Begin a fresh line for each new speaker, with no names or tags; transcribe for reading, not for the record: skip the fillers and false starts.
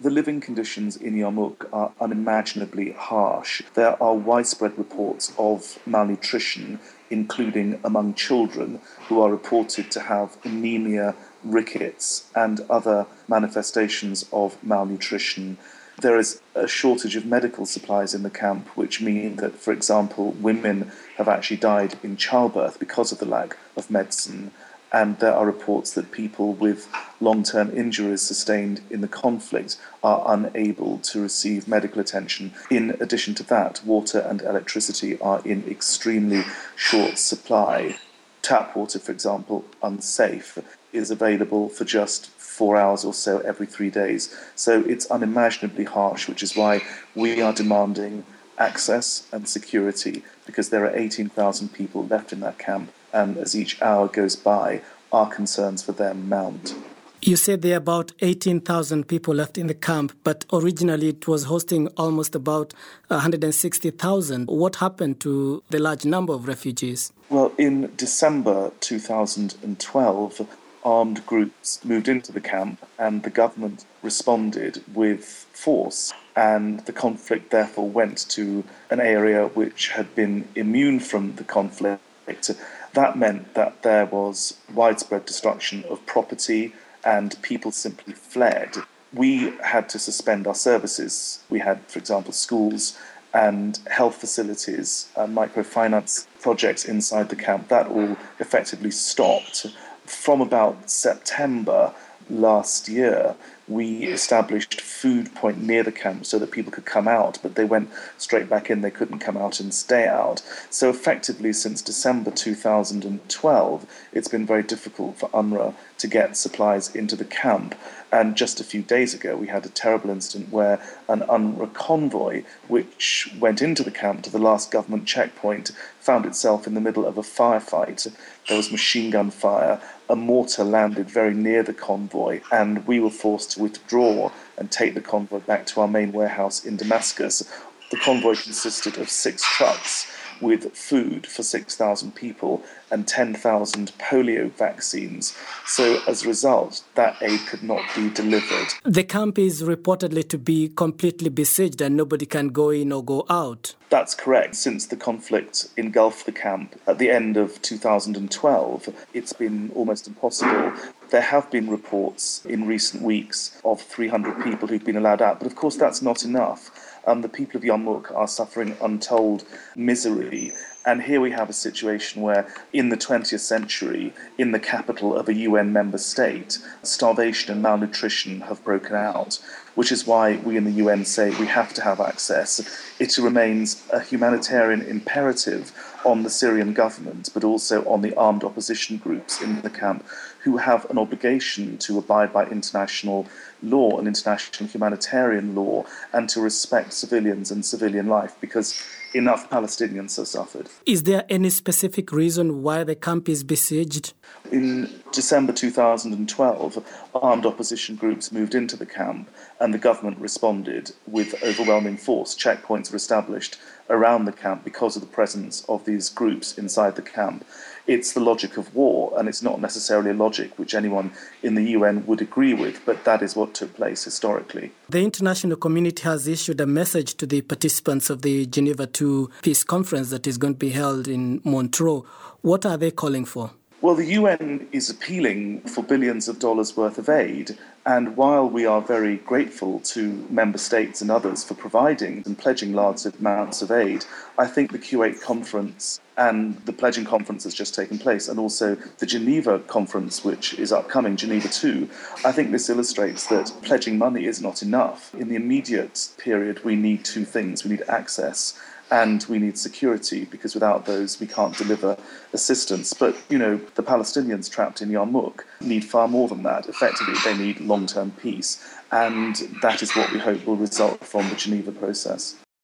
The living conditions in Yarmouk are unimaginably harsh. There are widespread reports of malnutrition, including among children who are reported to have anemia, rickets, and other manifestations of malnutrition. There is a shortage of medical supplies in the camp, which mean that, for example, women have actually died in childbirth because of the lack of medicine. And there are reports that people with long-term injuries sustained in the conflict are unable to receive medical attention. In addition to that, water and electricity are in extremely short supply. Tap water, for example, unsafe, is available for just 4 hours or so every 3 days. So it's unimaginably harsh, which is why we are demanding access and security, because there are 18,000 people left in that camp, and as each hour goes by, our concerns for them mount.
You said there are about 18,000 people left in the camp, but originally it was hosting almost about 160,000. What happened to the large number of refugees?
Well, in December 2012, armed groups moved into the camp and the government responded with force. And the conflict therefore went to an area which had been immune from the conflict. That meant that there was widespread destruction of property and people simply fled. We had to suspend our services. We had, for example, schools and health facilities, microfinance projects inside the camp. That all effectively stopped. From about September last year, we established food point near the camp so that people could come out, but they went straight back in. They couldn't come out and stay out. So effectively, since December 2012, it's been very difficult for UNRWA to get supplies into the camp. And just a few days ago, we had a terrible incident where an UNRWA convoy, which went into the camp to the last government checkpoint, found itself in the middle of a firefight. There was machine gun fire. A mortar landed very near the convoy, and we were forced to withdraw and take the convoy back to our main warehouse in Damascus. The convoy consisted of 6 trucks with food for 6,000 people and 10,000 polio vaccines. So as a result, that aid could not be delivered.
The camp is reportedly to be completely besieged and nobody can go in or go out.
That's correct. Since the conflict engulfed the camp at the end of 2012, it's been almost impossible. There have been reports in recent weeks of 300 people who've been allowed out, but of course that's not enough. The people of Yarmouk are suffering untold misery. And here we have a situation where in the 20th century, in the capital of a UN member state, starvation and malnutrition have broken out, which is why we in the UN say we have to have access. It remains a humanitarian imperative on the Syrian government, but also on the armed opposition groups in the camp, who have an obligation to abide by international law and international humanitarian law and to respect civilians and civilian life, because enough Palestinians have suffered.
Is there any specific reason why the camp is besieged?
In December 2012, armed opposition groups moved into the camp and the government responded with overwhelming force. Checkpoints were established around the camp because of the presence of these groups inside the camp. It's the logic of war, and it's not necessarily a logic which anyone in the UN would agree with, but that is what took place historically.
The international community has issued a message to the participants of the Geneva II Peace Conference that is going to be held in Montreux. What are they calling for?
Well, the UN is appealing for billions of dollars worth of aid. And while we are very grateful to member states and others for providing and pledging large amounts of aid, I think the Kuwait conference and the pledging conference that's just taken place, and also the Geneva conference, which is upcoming, Geneva II, I think this illustrates that pledging money is not enough. In the immediate period, we need 2 things. We need access and we need security, because without those we can't deliver assistance. But, the Palestinians trapped in Yarmouk need far more than that. Effectively, they need long-term peace, and that is what we hope will result from the Geneva process.